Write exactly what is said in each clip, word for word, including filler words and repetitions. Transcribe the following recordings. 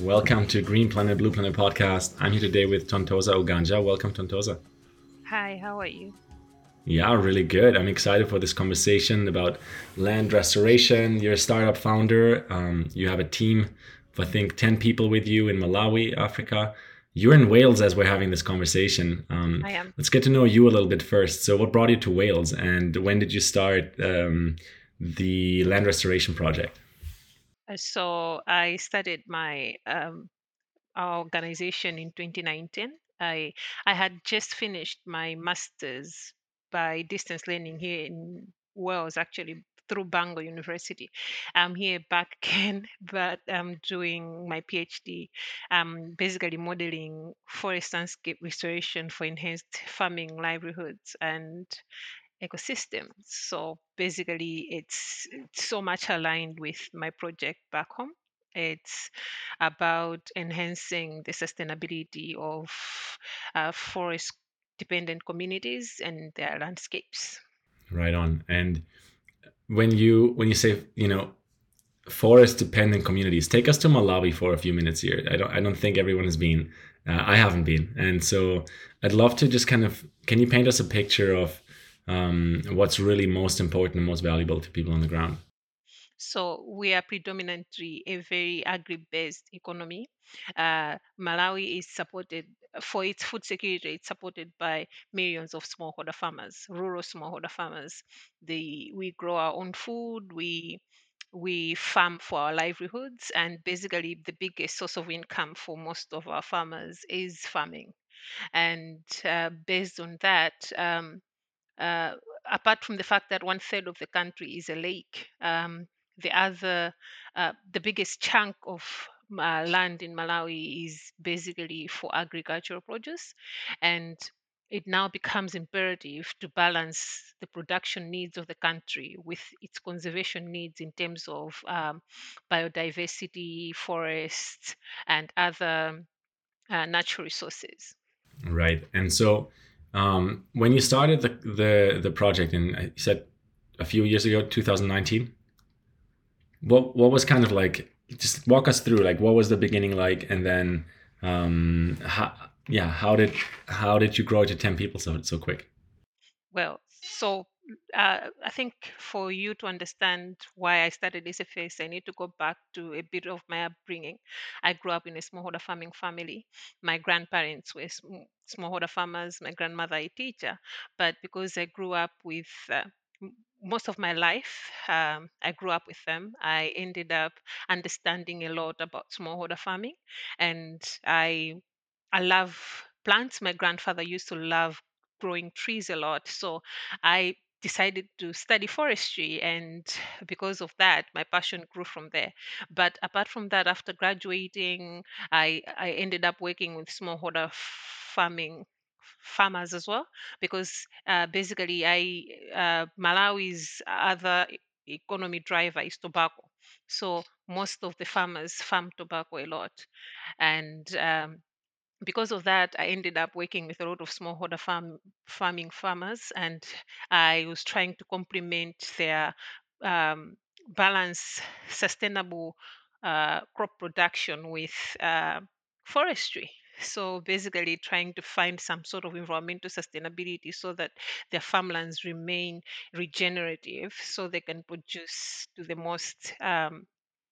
Welcome to Green Planet, Blue Planet podcast. I'm here today with Tontosa Oganja. Welcome, Tontosa. Hi, how are you? Yeah, really good. I'm excited for this conversation about land restoration. You're a startup founder. Um, you have a team of, I think, ten people with you in Malawi, Africa. You're in Wales as we're having this conversation. Um, I am. let's get to know you a little bit first. So, what brought you to Wales, and when did you start um, the land restoration project? Uh, So I started my um, our organization in twenty nineteen. I I had just finished my master's by distance learning here in Wales, actually through Bangor University. I'm here back again, but I'm doing my PhD. I'm basically modeling forest landscape restoration for enhanced farming livelihoods and ecosystems. So basically, it's, it's so much aligned with my project back home. It's about enhancing the sustainability of uh, forest dependent communities and their landscapes. Right on. And when you when you say you know forest dependent communities, take us to Malawi for a few minutes here. I don't I don't think everyone has been. Uh, I haven't been, and so I'd love to just kind of can you paint us a picture of um, what's really most important and most valuable to people on the ground? So we are predominantly a very agri-based economy. Uh, Malawi is supported for its food security. It's supported by millions of smallholder farmers, rural smallholder farmers. The we grow our own food. We we farm for our livelihoods, and basically the biggest source of income for most of our farmers is farming. And uh, based on that. Um, uh, Apart from the fact that one third of the country is a lake, um, the other, uh, the biggest chunk of uh, land in Malawi is basically for agricultural produce, and it now becomes imperative to balance the production needs of the country with its conservation needs in terms of um, biodiversity, forests, and other uh, natural resources. Right. And so um, when you started the the the project, and you said a few years ago, twenty nineteen, what what was kind of like just walk us through like what was the beginning like, and then um how, yeah, how did how did you grow to ten people so so quick? Well, so uh, I think for you to understand why I started S F S, I need to go back to a bit of my upbringing. I grew up in a smallholder farming family. My grandparents were sm- smallholder farmers, my grandmother a teacher. But because I grew up with uh, m- most of my life, um, I grew up with them. I ended up understanding a lot about smallholder farming, and I I love plants. My grandfather used to love growing trees a lot. So I decided to study forestry. And because of that, my passion grew from there. But apart from that, after graduating, I, I ended up working with smallholder farming farmers as well because uh, basically I uh, Malawi's other e- economy driver is tobacco, so most of the farmers farm tobacco a lot. And um, because of that, I ended up working with a lot of smallholder farm farming farmers, and I was trying to complement their um, balance sustainable uh, crop production with uh, forestry. So basically, trying to find some sort of environmental sustainability so that their farmlands remain regenerative, so they can produce to the most, um,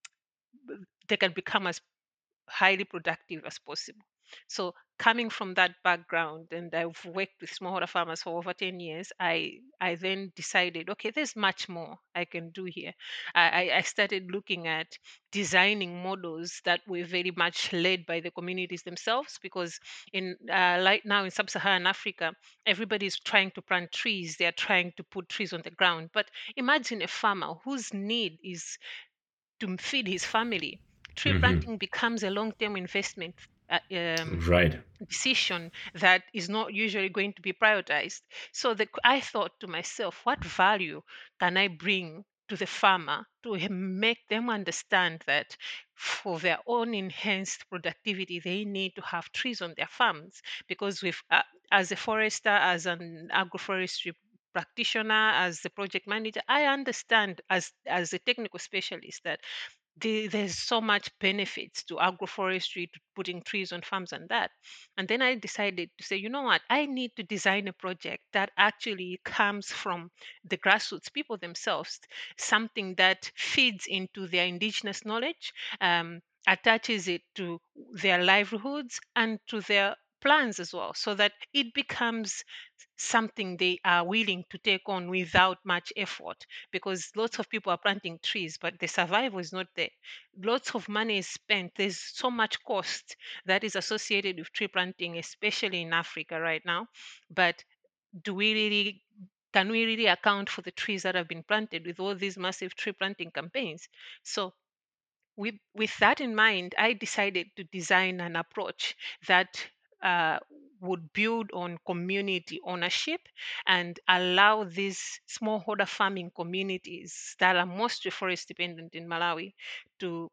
they can become as highly productive as possible. So coming from that background, and I've worked with smallholder farmers for over ten years, I I then decided, okay, there's much more I can do here. I, I I started looking at designing models that were very much led by the communities themselves, because in uh, right now in sub-Saharan Africa, everybody is trying to plant trees. They are trying to put trees on the ground. But imagine a farmer whose need is to feed his family. Tree Hmm. planting becomes a long-term investment uh, um, Right. decision that is not usually going to be prioritized. So the, I thought to myself, what value can I bring to the farmer to h- make them understand that for their own enhanced productivity, they need to have trees on their farms? Because with uh, as a forester, as an agroforestry practitioner, as the project manager, I understand as as a technical specialist that the, there's so much benefits to agroforestry, to putting trees on farms and that. And then I decided to say, you know what, I need to design a project that actually comes from the grassroots people themselves, something that feeds into their indigenous knowledge, um, attaches it to their livelihoods and to their plans as well, so that it becomes something they are willing to take on without much effort, because lots of people are planting trees but the survival is not there. Lots of money is spent, there's so much cost that is associated with tree planting, especially in Africa right now. But do we really can we really account for the trees that have been planted with all these massive tree planting campaigns? So with, with that in mind, I decided to design an approach that uh, would build on community ownership and allow these smallholder farming communities that are mostly forest dependent in Malawi to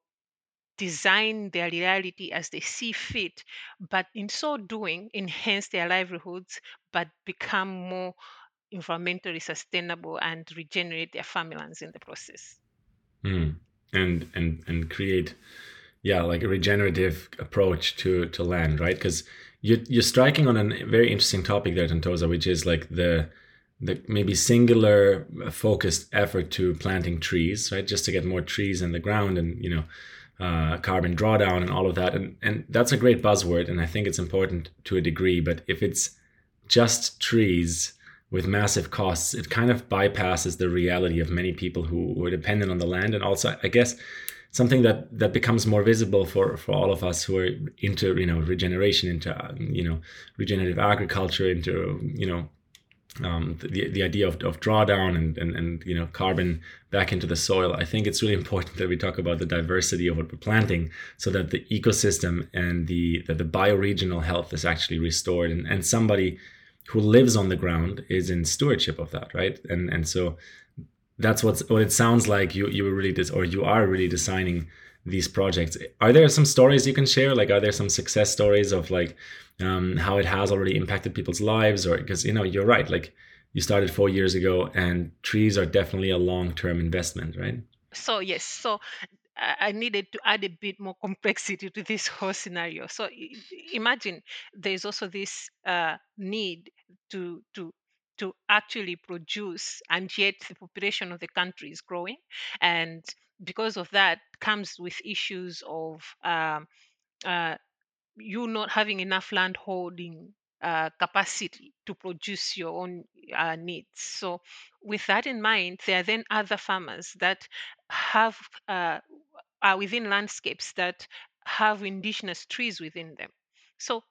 design their reality as they see fit, but in so doing, enhance their livelihoods, but become more environmentally sustainable and regenerate their farmlands in the process. Mm. And and and create, yeah, like a regenerative approach to to land, right? Because you you're striking on a very interesting topic there, Tantosa, which is like the the maybe singular uh, focused effort to planting trees, right? Just to get more trees in the ground and, you know, uh, carbon drawdown and all of that. And and that's a great buzzword, and I think it's important to a degree. But if it's just trees with massive costs, it kind of bypasses the reality of many people who were dependent on the land. And also, I guess, something that that becomes more visible for for all of us who are into, you know, regeneration, into um, you know, regenerative agriculture, into, you know, um, the the idea of, of drawdown and, and and you know, carbon back into the soil. I think it's really important that we talk about the diversity of what we're planting, so that the ecosystem and the that the bioregional health is actually restored, and, and somebody who lives on the ground is in stewardship of that, right? And and so that's what's what it sounds like you you were really dis- or you are really designing these projects. Are there some stories you can share? Like, are there some success stories of like um, how it has already impacted people's lives? Or because, you know, you're right, like you started four years ago, and trees are definitely a long term investment, right? So yes, so I I needed to add a bit more complexity to this whole scenario. So i- imagine there's also this uh, need to to to actually produce, and yet the population of the country is growing, and because of that comes with issues of um, uh, you not having enough land holding uh, capacity to produce your own uh, needs. So, with that in mind, there are then other farmers that have uh, are within landscapes that have indigenous trees within them. So,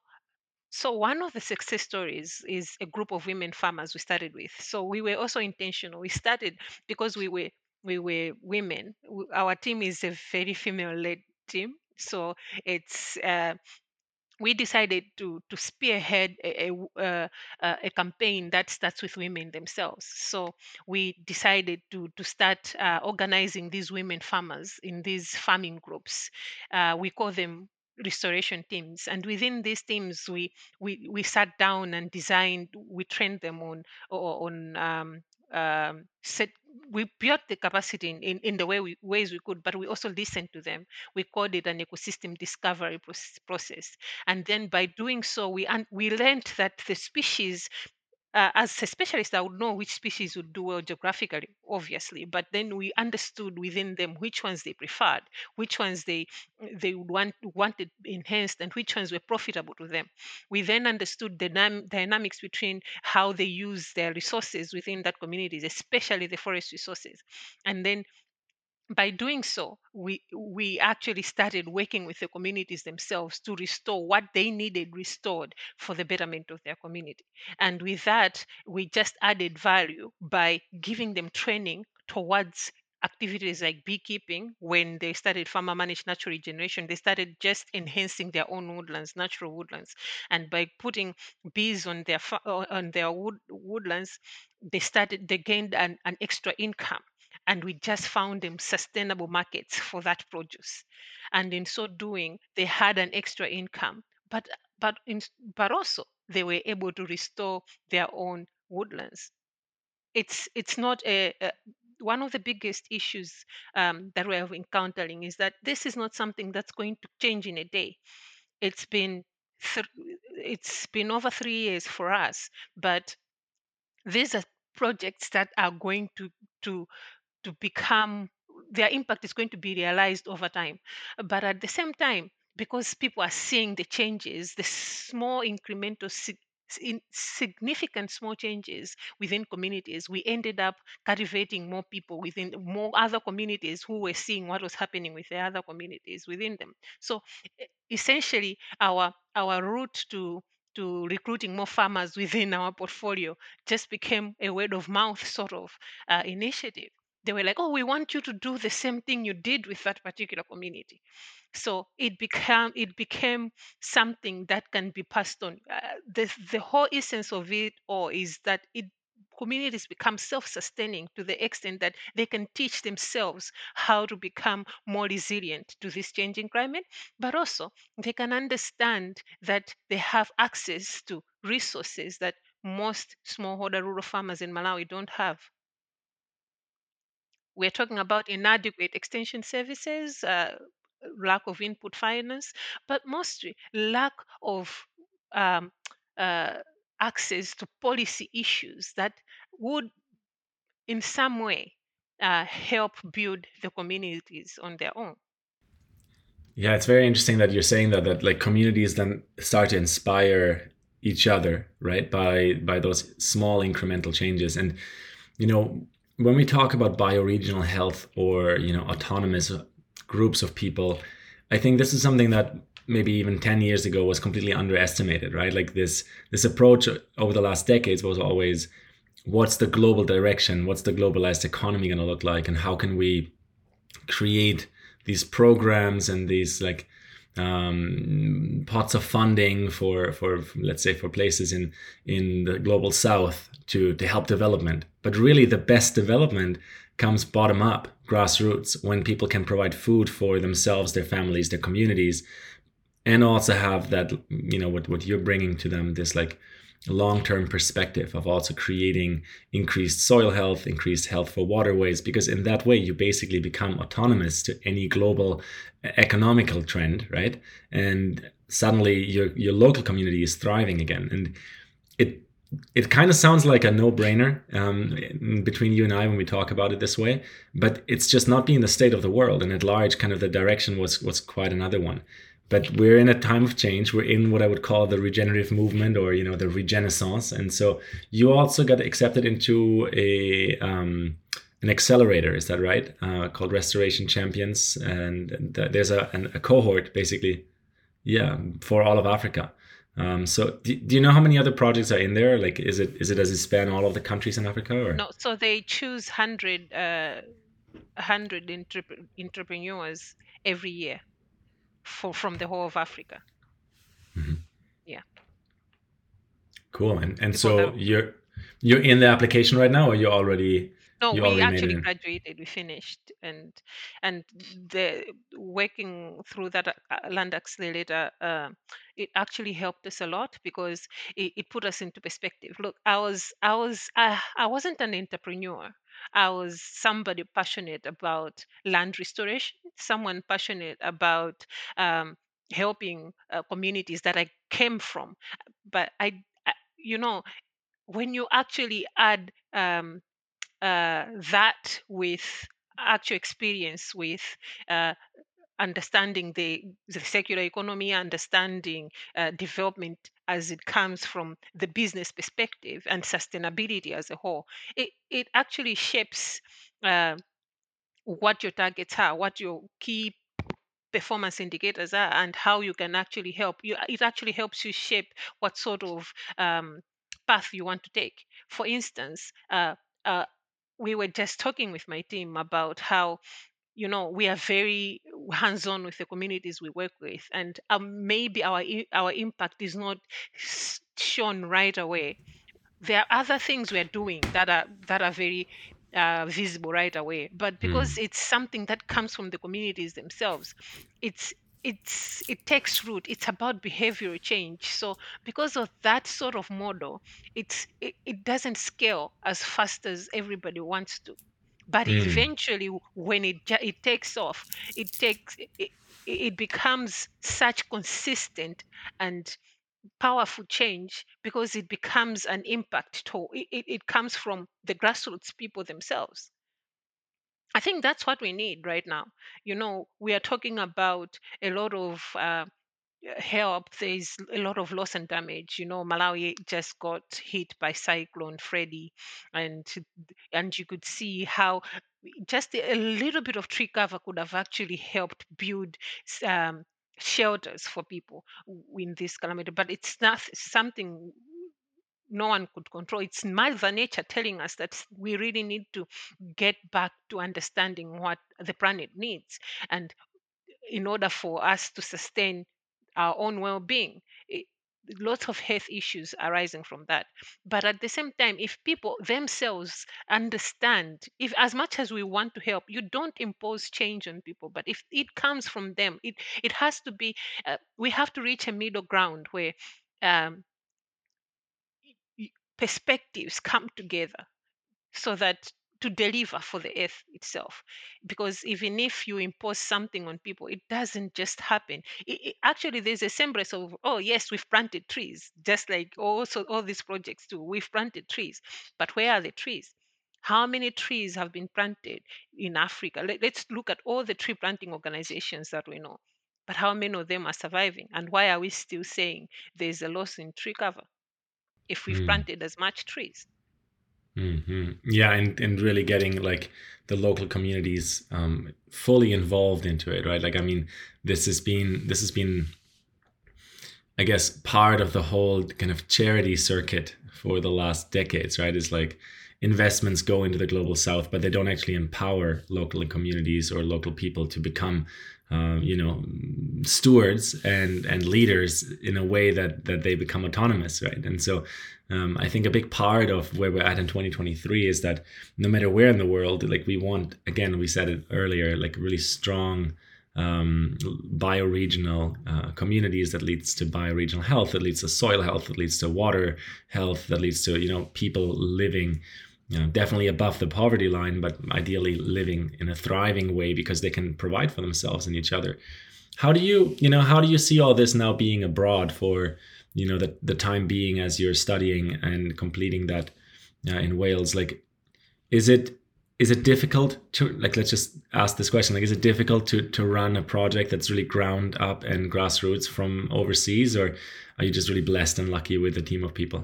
so one of the success stories is a group of women farmers we started with. So we were also intentional. We started because we were we were women. W- Our team is a very female-led team. So it's uh, we decided to to spearhead a, a, w- uh, uh, a campaign that starts with women themselves. So we decided to to start uh, organizing these women farmers in these farming groups. Uh, we call them restoration teams, and within these teams we we we sat down and designed, we trained them on o- on um, um, set we built the capacity in, in, in the way we, ways we could, but we also listened to them. We called it an ecosystem discovery proce- process. And then by doing so, we un- we learned that the species, uh, as a specialist, I would know which species would do well geographically, obviously, but then we understood within them which ones they preferred, which ones they they would want wanted enhanced, and which ones were profitable to them. We then understood the dynam- dynamics between how they use their resources within that communities, especially the forest resources. And then by doing so, we we actually started working with the communities themselves to restore what they needed restored for the betterment of their community. And with that, we just added value by giving them training towards activities like beekeeping. When they started farmer managed natural regeneration, they started just enhancing their own woodlands, natural woodlands. And by putting bees on their fa- uh, on their wood, woodlands, they started they gained an, an extra income, and we just found them sustainable markets for that produce. And in so doing, they had an extra income, but but in, but also they were able to restore their own woodlands. It's it's not a, a one of the biggest issues um, that we're encountering is that this is not something that's going to change in a day. It's been th- it's been over three years for us, but these are projects that are going to to to become, their impact is going to be realized over time. But at the same time, because people are seeing the changes, the small incremental sig- in significant small changes within communities, we ended up cultivating more people within more other communities who were seeing what was happening with the other communities within them. So e- essentially, our our route to to recruiting more farmers within our portfolio just became a word of mouth sort of uh, initiative. They were like, oh, we want you to do the same thing you did with that particular community. So it became it became something that can be passed on. Uh, the the whole essence of it all is that it communities become self-sustaining to the extent that they can teach themselves how to become more resilient to this changing climate, but also they can understand that they have access to resources that most smallholder rural farmers in Malawi don't have. We're talking about inadequate extension services, uh, lack of input finance, but mostly lack of um, uh, access to policy issues that would, in some way, uh, help build the communities on their own. Yeah, it's very interesting that you're saying that that like communities then start to inspire each other, right? By by those small incremental changes. And you know, when we talk about bioregional health or, you know, autonomous groups of people, I think this is something that maybe even ten years ago was completely underestimated, right? Like this this approach over the last decades was always what's the global direction? What's the globalized economy going to look like? And how can we create these programs and these like um, pots of funding for for let's say for places in in the global south to to help development. But really, the best development comes bottom up, grassroots, when people can provide food for themselves, their families, their communities, and also have that, you know, what what you're bringing to them, this like long-term perspective of also creating increased soil health, increased health for waterways, because in that way you basically become autonomous to any global economical trend, right? And suddenly your your local community is thriving again. And it it kind of sounds like a no-brainer um, between you and I when we talk about it this way, but it's just not being the state of the world. And at large, kind of the direction was was quite another one. But we're in a time of change. We're in what I would call the regenerative movement, or you know, the regenaissance. And so you also got accepted into a um, an accelerator. Is that right? Uh, called Restoration Champions, and th- there's a, an, a cohort basically, yeah, for all of Africa. Um, so do, do you know how many other projects are in there? Like, is it is it does it span all of the countries in Africa, or? No, so they choose hundred uh, hundred entrep- entrepreneurs every year for from the whole of Africa. Mhm. Yeah, Cool. And and people that so you're you're in the application right now, or you already no, you we already made it actually in? graduated. We finished, and and the working through that uh, uh, land accelerator, uh, it actually helped us a lot because it, it put us into perspective. Look, I was I was I, I wasn't an entrepreneur. I was somebody passionate about land restoration, someone passionate about um, helping uh, communities that I came from. But I, I you know, when you actually add um, uh, that with actual experience with uh, understanding the, the circular economy, understanding uh, development as it comes from the business perspective and sustainability as a whole, it, it actually shapes uh, what your targets are, what your key performance indicators are, and how you can actually help you. It actually helps you shape what sort of um, path you want to take. For instance, uh, uh, we were just talking with my team about how, you know, we are very hands-on with the communities we work with, and um, maybe our i- our impact is not s- shown right away. There are other things we're doing that are that are very uh, visible right away, but because Hmm. it's something that comes from the communities themselves, it's it's it takes root. It's about behavioral change. So because of that sort of model, it's it, it doesn't scale as fast as everybody wants to. But Mm. eventually, when it ja- it takes off, it takes it, it becomes such consistent and powerful change because it becomes an impact to it, it it comes from the grassroots people themselves. I think that's what we need right now. You know, we are talking about a lot of uh, help. There's a lot of loss and damage. You know, Malawi just got hit by Cyclone Freddy, and and you could see how just a little bit of tree cover could have actually helped build s- um, shelters for people w- in this calamity. But it's not something no one could control. It's Mother Nature telling us that we really need to get back to understanding what the planet needs. And in order for us to sustain our own well-being, it, lots of health issues arising from that. But at the same time, if people themselves understand, if as much as we want to help, you don't impose change on people, but if it comes from them, it it has to be, uh, we have to reach a middle ground where um, y- perspectives come together so that to deliver for the earth itself. Because even if you impose something on people, it doesn't just happen. It, it- actually, there's a semblance of, oh yes, we've planted trees, just like also all these projects too, we've planted trees, but where are the trees? How many trees have been planted in Africa? Let, let's look at all the tree planting organizations that we know, but how many of them are surviving, and why are we still saying there's a loss in tree cover if we've Mm. planted as much trees? Hmm. Yeah, and and really getting like the local communities um, fully involved into it, right? Like, I mean, this has been this has been, I guess, part of the whole kind of charity circuit for the last decades, right? Is like investments go into the global south, but they don't actually empower local communities or local people to become, uh, you know, stewards and and leaders in a way that that they become autonomous, right? And so, um, I think a big part of where we're at in twenty twenty-three is that no matter where in the world, like we want, again, we said it earlier, like really strong um, bioregional uh, communities that leads to bioregional health, that leads to soil health, that leads to water health, that leads to, you know, people living, you know, definitely above the poverty line, but ideally living in a thriving way because they can provide for themselves and each other. How do you, you know, how do you see all this now being abroad for, you know, the, the time being as you're studying and completing that uh, in Wales? Like, is it is it difficult to, like, let's just ask this question, like, is it difficult to to run a project that's really ground up and grassroots from overseas, or are you just really blessed and lucky with a team of people?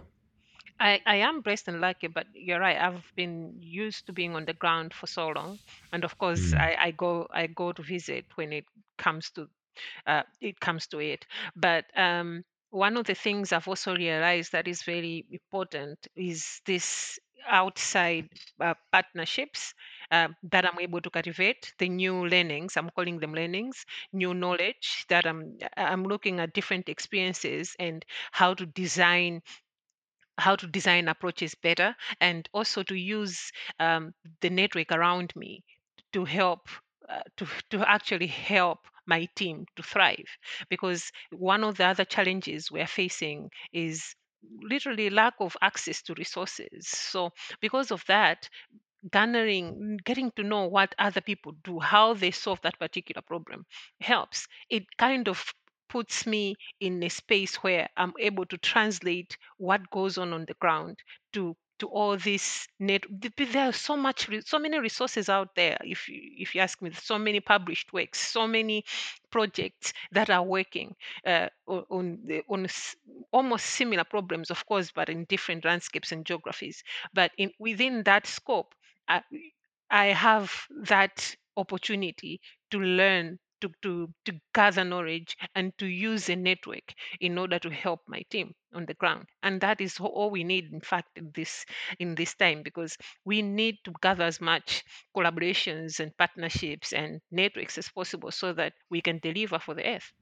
I, I am blessed and lucky, but you're right. I've been used to being on the ground for so long, and of course, Mm. I, I go I go to visit when it comes to uh, it comes to it. But um, one of the things I've also realized that is very important is this outside uh, partnerships uh, that I'm able to cultivate, the new learnings. I'm calling them learnings, new knowledge that I'm I'm looking at different experiences and how to design how to design approaches better, and also to use um, the network around me to help uh, to, to actually help my team to thrive. Because one of the other challenges we're facing is literally lack of access to resources. So because of that, garnering getting to know what other people do, how they solve that particular problem helps. It kind of puts me in a space where I'm able to translate what goes on on the ground to to all this net. th- th- There are so much, re- so many resources out there. If you, if you ask me, so many published works, so many projects that are working uh, o- on the, on s- almost similar problems, of course, but in different landscapes and geographies. But in within that scope, I, I have that opportunity to learn, to, to, to gather knowledge, and to use a network in order to help my team on the ground. And that is all all we need, in fact, in this in this time, because we need to gather as much collaborations and partnerships and networks as possible so that we can deliver for the earth.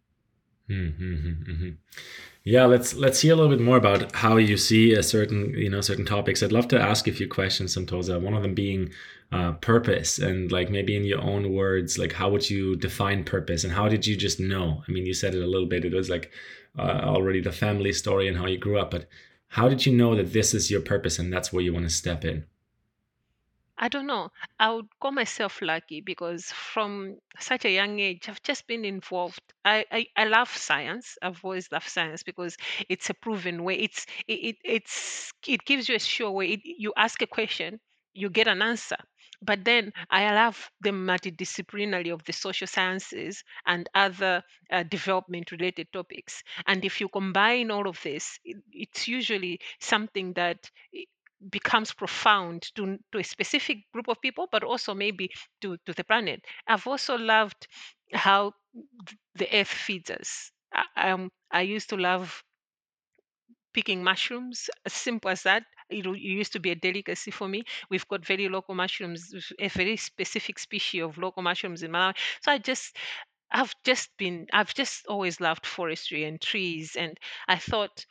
Mm-hmm. Yeah, let's let's hear a little bit more about how you see a certain, you know, certain topics. I'd love to ask you a few questions, Santosa. One of them being uh, purpose, and like maybe in your own words, like how would you define purpose, and how did you just know? I mean, you said it a little bit. It was like uh, already the family story and how you grew up, but how did you know that this is your purpose and that's where you want to step in? I don't know. I would call myself lucky because from such a young age, I've just been involved. I, I, I love science. I've always loved science because it's a proven way. It's it, it it's it gives you a sure way. It, you ask a question, you get an answer. But then I love the multidisciplinary of the social sciences and other uh, development related topics. And if you combine all of this, it, it's usually something that becomes profound to, to a specific group of people, but also maybe to, to the planet. I've also loved how th- the earth feeds us. I, um, I used to love picking mushrooms, as simple as that. It, u- it used to be a delicacy for me. We've got very local mushrooms, a very specific species of local mushrooms in Malawi. So I just, I've just been, I've just always loved forestry and trees, and I thought,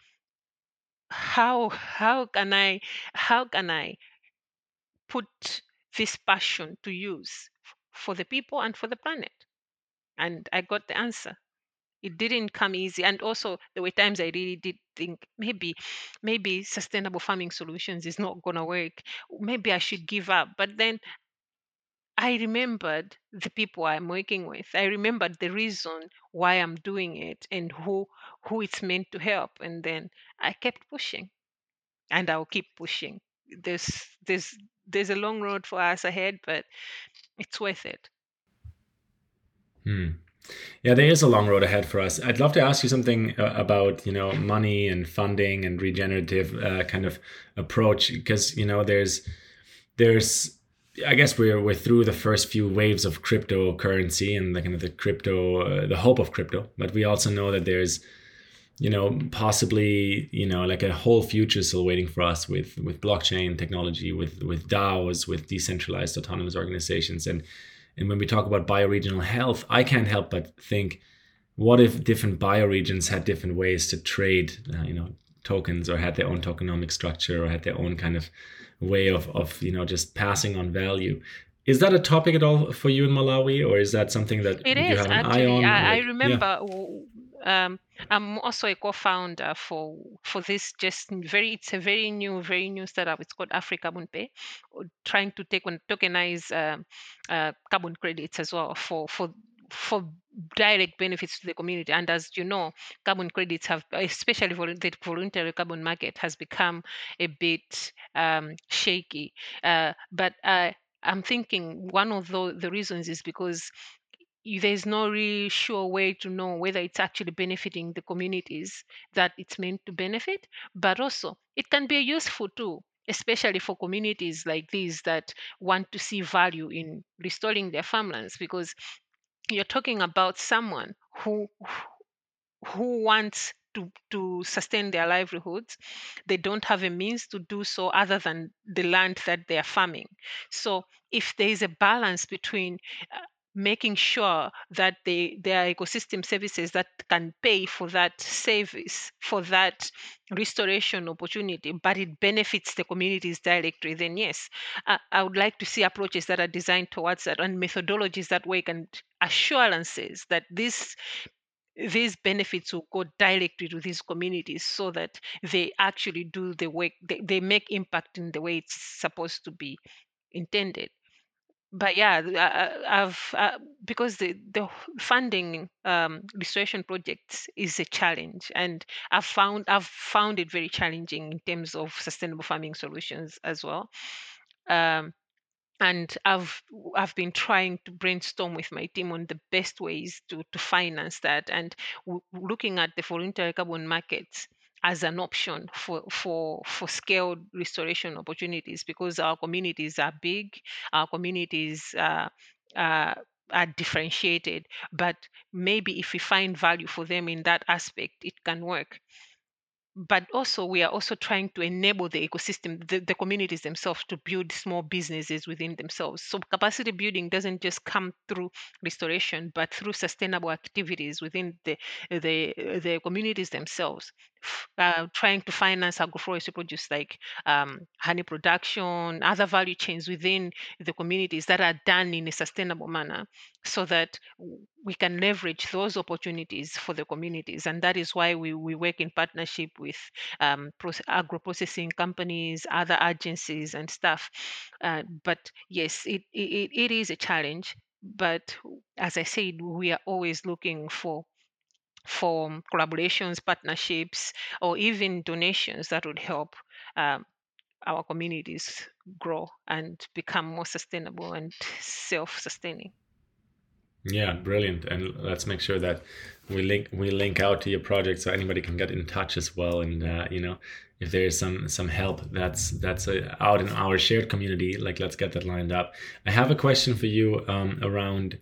how how can I, how can I put this passion to use f- for the people and for the planet? And I got the answer. It didn't come easy. And also there were times I really did think maybe maybe sustainable farming solutions is not gonna work. Maybe I should give up. But then I remembered the people I'm working with. I remembered the reason why I'm doing it and who who it's meant to help. And then I kept pushing and I'll keep pushing. There's there's there's a long road for us ahead, but it's worth it. Hmm. Yeah, there is a long road ahead for us. I'd love to ask you something uh, about, you know, money and funding and regenerative uh, kind of approach, because, you know, there's there's I guess we're we're through the first few waves of cryptocurrency and the kind of the crypto uh, the hope of crypto, but we also know that there's, you know, possibly, you know, like a whole future still waiting for us with with blockchain technology, with with DAOs, with decentralized autonomous organizations. and and when we talk about bioregional health, I can't help but think, what if different bioregions had different ways to trade, uh, you know, tokens, or had their own tokenomic structure, or had their own kind of way of of you know, just passing on value? Is that a topic at all for you in Malawi, or is that something that It you is have an eye actually. on? I, I Like, yeah. remember. w- Um, I'm also a co-founder for for this. Just very, it's a very new, very new startup. It's called Africa Carbon Pay, uh, trying to take on tokenize um, uh, carbon credits as well for for for direct benefits to the community. And as you know, carbon credits have, especially for the voluntary carbon market, has become a bit um, shaky. Uh, but uh, I'm thinking one of the, the reasons is because y- there's no really sure way to know whether it's actually benefiting the communities that it's meant to benefit, but also it can be a useful tool, especially for communities like these that want to see value in restoring their farmlands, because you're talking about someone who who wants to, to sustain their livelihoods. They don't have a means to do so other than the land that they are farming. So if there is a balance between uh, making sure that they, there are ecosystem services that can pay for that service, for that restoration opportunity, but it benefits the communities directly, then yes, I, I would like to see approaches that are designed towards that, and methodologies that work, and assurances that this these benefits will go directly to these communities so that they actually do the work, they, they make impact in the way it's supposed to be intended. But yeah, th- I- I- I've uh, because the the funding um, restoration projects is a challenge, and I've found I've found it very challenging in terms of sustainable farming solutions as well. Um, and I've I've been trying to brainstorm with my team on the best ways to to finance that, and w- looking at the voluntary carbon markets as an option for for for scaled restoration opportunities, because our communities are big, our communities uh, uh, are differentiated, but maybe if we find value for them in that aspect, it can work. But also we are also trying to enable the ecosystem, the, the communities themselves, to build small businesses within themselves. So capacity building doesn't just come through restoration, but through sustainable activities within the the the communities themselves. F- uh, trying to finance agroforestry produce like um, honey production, other value chains within the communities that are done in a sustainable manner, so that we can leverage those opportunities for the communities, and that is why we, we work in partnership with um, proce- agro processing companies, other agencies and stuff. Uh, but yes, it, it it is a challenge, but as I said, we are always looking for for collaborations, partnerships, or even donations that would help um, our communities grow and become more sustainable and self-sustaining. Yeah, brilliant. And let's make sure that we link we link out to your project so anybody can get in touch as well. And uh, you know, if there is some some help that's that's uh, out in our shared community, like let's get that lined up. I have a question for you um, around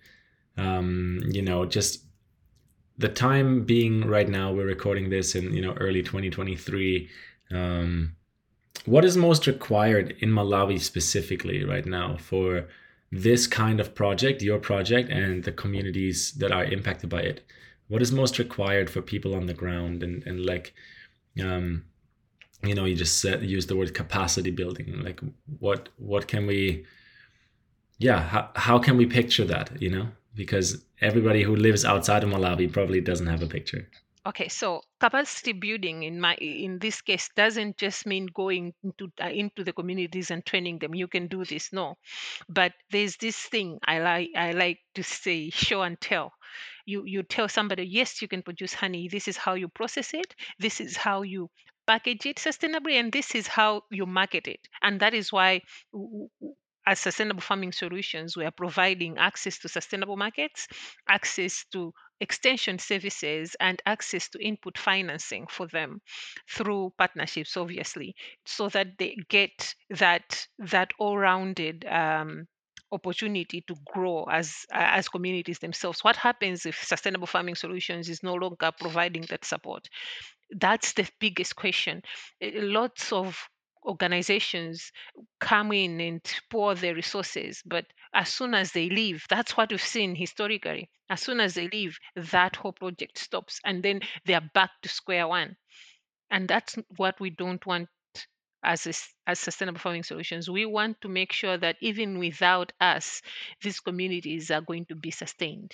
um, you know just the time being right now. We're recording this in you know early twenty twenty-three. Um, what is most required in Malawi specifically right now for this kind of project, your project, and the communities that are impacted by it? What is most required for people on the ground and, and like, um, you know, you just said, use the word capacity building. Like, what what can we, yeah, how, how can we picture that? You know, because everybody who lives outside of Malawi probably doesn't have a picture. Okay, so capacity building in my in this case doesn't just mean going into uh, into the communities and training them. You can do this, no. But there's this thing I like I like to say, show and tell. You you tell somebody, yes, you can produce honey. This is how you process it. This is how you package it sustainably, and this is how you market it. And that is why w- w- as sustainable farming solutions, we are providing access to sustainable markets, access to extension services, and access to input financing for them through partnerships, obviously, so that they get that that all-rounded um, opportunity to grow as as communities themselves. What happens if sustainable farming solutions is no longer providing that support? That's the biggest question. Eh, lots of organizations come in and pour their resources, but as soon as they leave, that's what we've seen historically. As soon as they leave, that whole project stops, and then they are back to square one. And that's what we don't want as a s as sustainable farming solutions. We want to make sure that even without us, these communities are going to be sustained,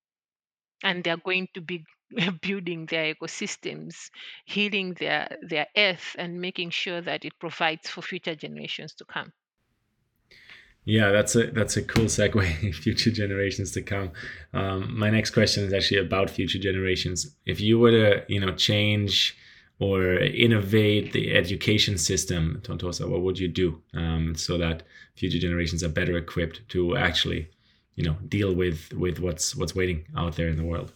and they're going to be building their ecosystems, healing their their earth, and making sure that it provides for future generations to come. Yeah, that's a that's a cool segue. Future generations to come. Um, my next question is actually about future generations. If you were to, you know, change or innovate the education system, Tontosa, what would you do um, so that future generations are better equipped to actually, you know, deal with with what's what's waiting out there in the world?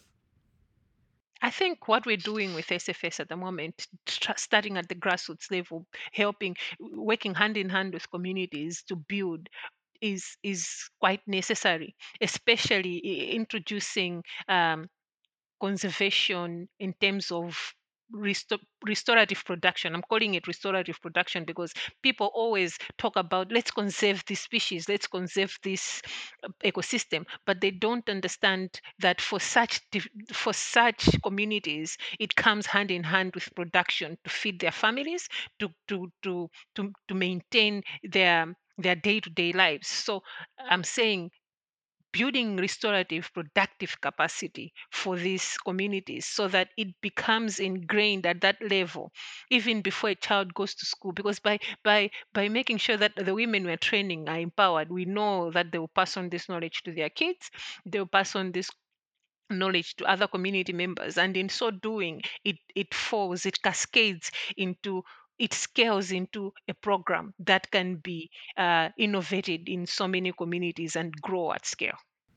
I think what we're doing with S F S at the moment, tr- starting at the grassroots level, helping, working hand in hand with communities to build, is is quite necessary, especially i- introducing um, conservation in terms of resto- restorative production. I'm calling it restorative production because people always talk about, let's conserve this species, let's conserve this uh, ecosystem, but they don't understand that for such dif- for such communities, it comes hand in hand with production to feed their families, to to to to, to maintain their their day-to-day lives. So I'm saying building restorative productive capacity for these communities so that it becomes ingrained at that level even before a child goes to school, because by by by making sure that the women we're training are empowered, we know that they will pass on this knowledge to their kids, they will pass on this knowledge to other community members, and in so doing, it it falls, it cascades into, it scales into a program that can be uh, innovated in so many communities and grow at scale.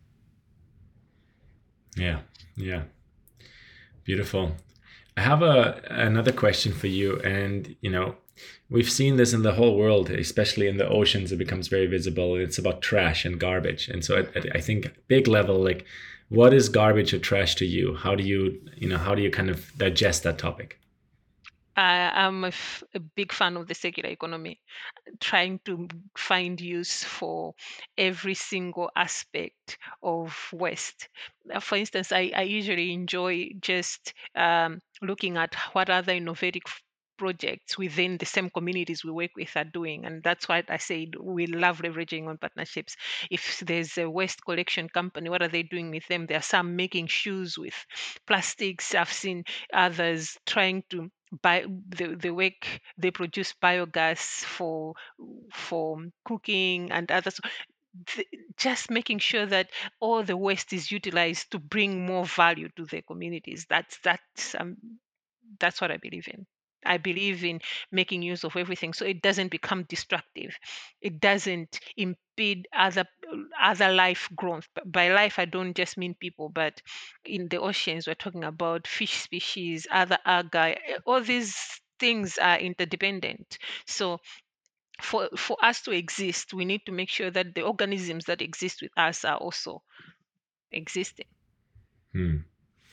Yeah, yeah, beautiful. I have a another question for you, and you know, we've seen this in the whole world, especially in the oceans. It becomes very visible. It's about trash and garbage, and so I, I think big level, like, what is garbage or trash to you? How do you, you know, how do you kind of digest that topic? I am a, f- a big fan of the circular economy, trying to find use for every single aspect of waste. Uh, For instance, I, I usually enjoy just um, looking at what other innovative projects within the same communities we work with are doing. And that's why I said we love leveraging on partnerships. If there's a waste collection company, what are they doing with them? There are some making shoes with plastics. I've seen others trying to buy the, the work they produce biogas for for cooking and others. Th- just making sure that all the waste is utilized to bring more value to the communities. That's that's um, that's what I believe in. I believe in making use of everything so it doesn't become destructive. It doesn't impede other other life growth. B- By life, I don't just mean people, but in the oceans, we're talking about fish species, other algae. eh, All these things are interdependent. So for for us to exist, we need to make sure that the organisms that exist with us are also existing. Hmm.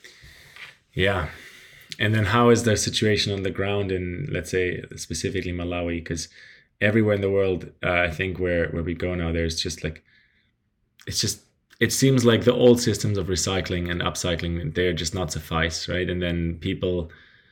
Yeah. And then how is the situation on the ground in, let's say, specifically Malawi? Because everywhere in the world, uh, I think where where we go now, there's just like it's just it seems like the old systems of recycling and upcycling they're just not suffice, right? And then people,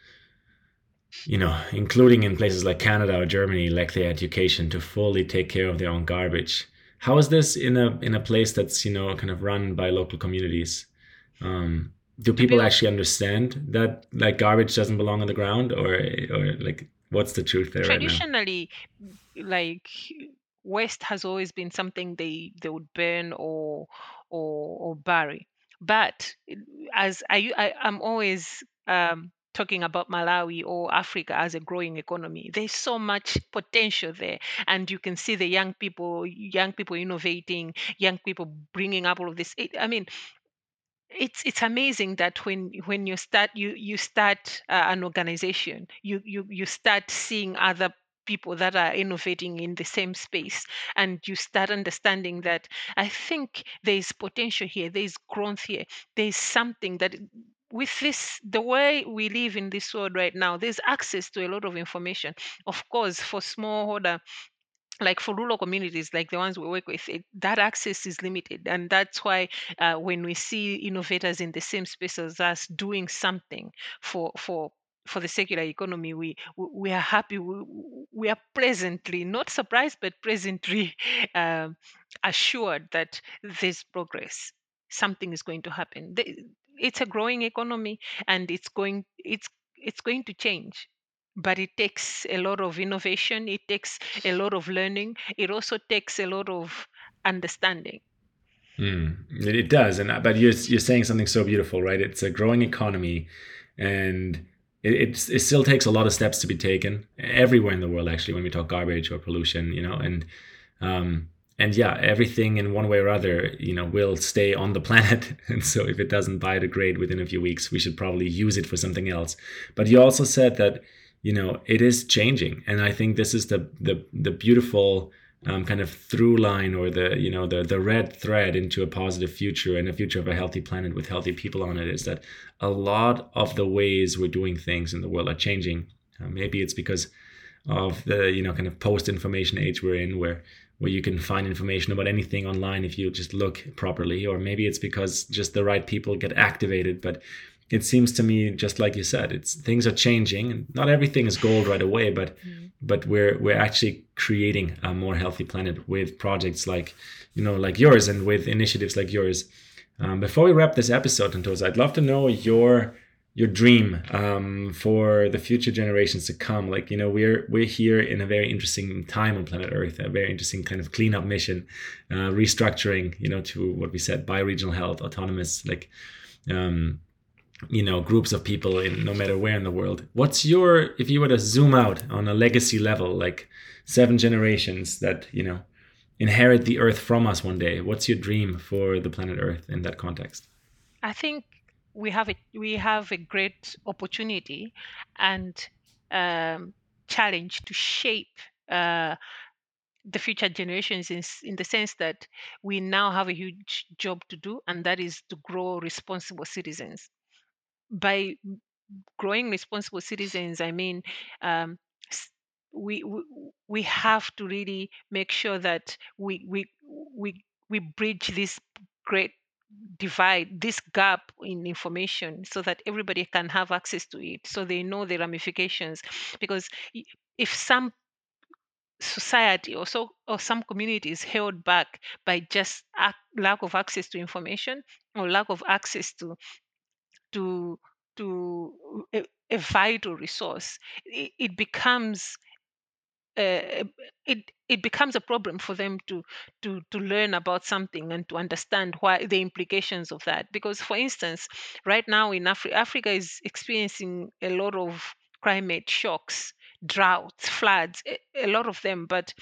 you know, including in places like Canada or Germany, lack the education to fully take care of their own garbage. How is this in a in a place that's, you know, kind of run by local communities? Um, do To be people actually understand that like garbage doesn't belong on the ground, or or like what's the truth there right now? traditionally, like waste has always been something they they would burn or or or bury. But it- as I, I I'm always um talking about Malawi or Africa as a growing economy, there's so much potential there, and you can see the young people young people innovating, young people bringing up all of this. It, I mean, it's it's amazing that when when you start you you start uh, an organization, you you you start seeing other people that are innovating in the same space, and you start understanding that I think there is potential here, there is growth here, there is something that with this the way we live in this world right now, there's access to a lot of information. Of course, for smallholder, like for rural communities like the ones we work with, it, that access is limited, and that's why uh, when we see innovators in the same space as us doing something for for for the circular economy, we we we are happy, we, we are presently not surprised but presently um, assured that there's progress, something is going to happen. The- it's a growing economy, and it's going it's it's going to change, but it takes a lot of innovation, it takes a lot of learning, it also takes a lot of understanding. Mm, it, it does, and uh, but you're you're saying something so beautiful, right? It's a growing economy, and it, it's, it still takes a lot of steps to be taken everywhere in the world. Actually, when we talk garbage or pollution, you know, and um, and yeah, everything in one way or other, you know, will stay on the planet. And so, if it doesn't biodegrade within a few weeks, we should probably use it for something else. But you also said that, you know, it is changing, and I think this is the the the beautiful um, kind of through line, or the, you know, the the red thread into a positive future and a future of a healthy planet with healthy people on it, is that a lot of the ways we're doing things in the world are changing. Uh, maybe it's because of the, you know, kind of post information age we're in, where where you can find information about anything online if you just look properly, or maybe it's because just the right people get activated. But it seems to me, just like you said, it's things are changing, and not everything is gold right away, but Mm. but we're we're actually creating a more healthy planet with projects like, you know, like yours, and with initiatives like yours. Um, before we wrap this episode, Antosa, I'd love to know your your dream um, for the future generations to come. Like, you know, we're we're here in a very interesting time on planet Earth, a very interesting kind of cleanup mission, uh, restructuring, you know, to what we said, bioregional health, autonomous, like, um, you know, groups of people in no matter where in the world. What's your, if you were to zoom out on a legacy level, like seven generations that, you know, inherit the Earth from us one day, what's your dream for the planet Earth in that context? I think we have a we have a great opportunity and um, challenge to shape uh, the future generations in, s- in the sense that we now have a huge job to do, and that is to grow responsible citizens. By growing responsible citizens, I mean, um, s- we, we we have to really make sure that we we we we bridge this great divide this gap in information so that everybody can have access to it, so they know the ramifications. Because i- if some society or so or some community is held back by just ac- lack of access to information, or lack of access to to to a, a vital resource, it, it becomes uh, it it becomes a problem for them to to to learn about something and to understand why the implications of that. Because, for instance, right now in Africa, Africa is experiencing a lot of climate shocks, droughts, floods, a, a lot of them. But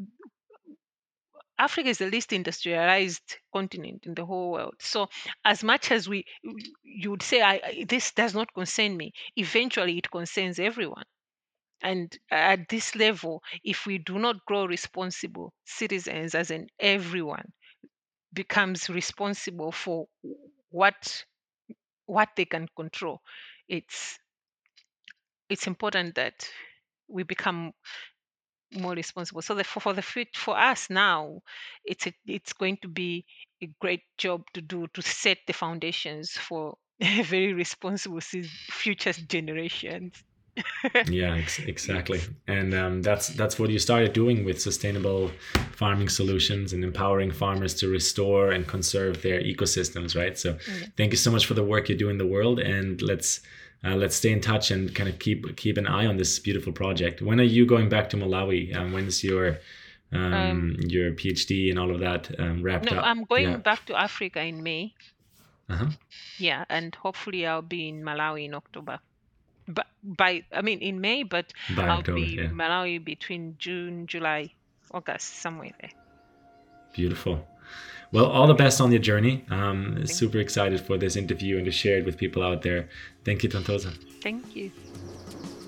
Africa is the least industrialized continent in the whole world. So, as much as we you would say, I, I- this does not concern me, eventually it concerns everyone. And at this level, if we do not grow responsible citizens, as in everyone becomes responsible for what what they can control, it's it's important that we become more responsible. So that for, for the fut- for us now, it's a, it's going to be a great job to do to set the foundations for very responsible ci- future generations. Yeah, ex- exactly. Yes. And um, that's that's what you started doing with sustainable farming solutions and empowering farmers to restore and conserve their ecosystems, right? So, Yeah. thank you so much for the work you do in the world, and let's uh, let's stay in touch and kind of keep keep an eye on this beautiful project. When are you going back to Malawi? Um, when's your Um, um, your PhD and all of that um, wrapped no, up? I'm Yeah. going back to Africa in May. Uh-huh. Yeah, and hopefully I'll be in Malawi in October. But by, I mean, in May, but By I'll October, be yeah. Malawi between June, July, August, somewhere there. Beautiful. Well, all the best on your journey. Um, Thank, super excited for this interview and to share it with people out there. Thank you, Tantosa. thank you.